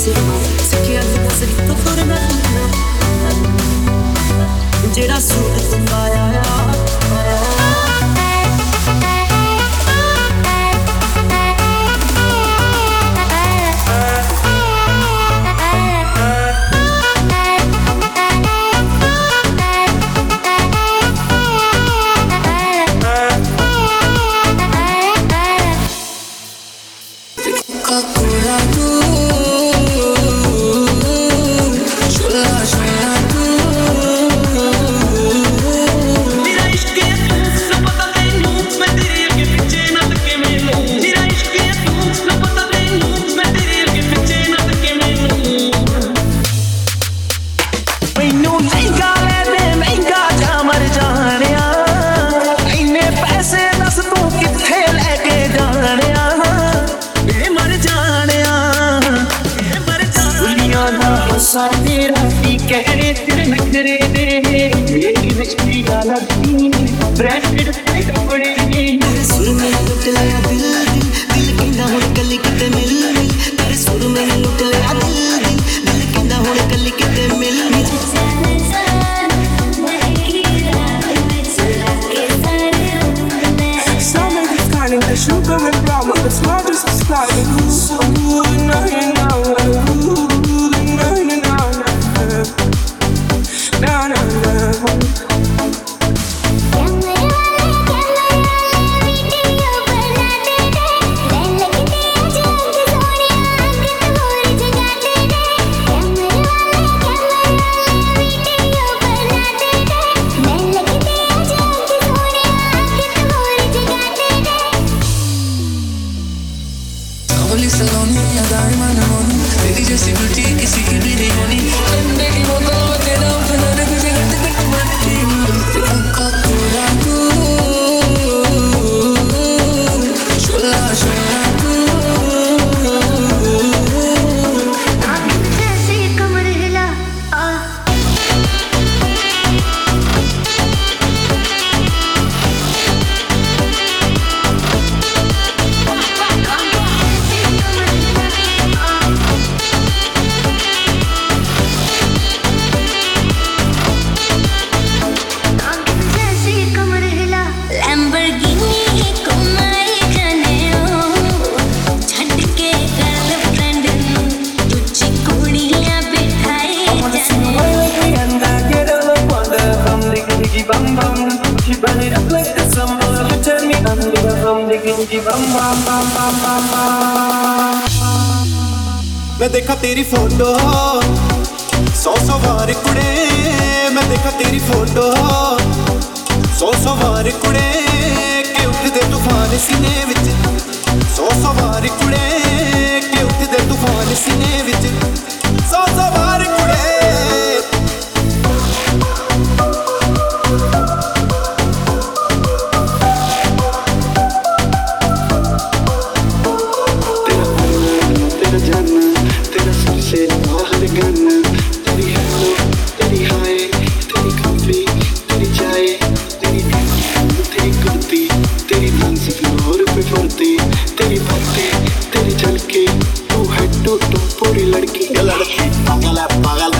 सिरमा सिक्खिया नजरी तो तुरना जेड़ा सूट तू पाया कहने तेरे नखरे दे मेरी मछली गाला दी ब्रांडेड कपड़े तेरे सुर में लुट लिया दिल दिल दिल कहना हुण गली किते मिल मिल तेरे सुर में लुट लिया दिल दिल दिल कहना हुण गली किते मिल मिल the sugar and brown, the smartest is flying. Ooh, no, no, no, मैं देखा तेरी फोटो 100 बार कुड़े मैं देखा तेरी फोटो 100 बार कुड़े के उठदे तूफान सीने विच 100 बार कुड़े के उठदे तूफान सीने विच 100 बार कुड़े लड़की पागल है पागल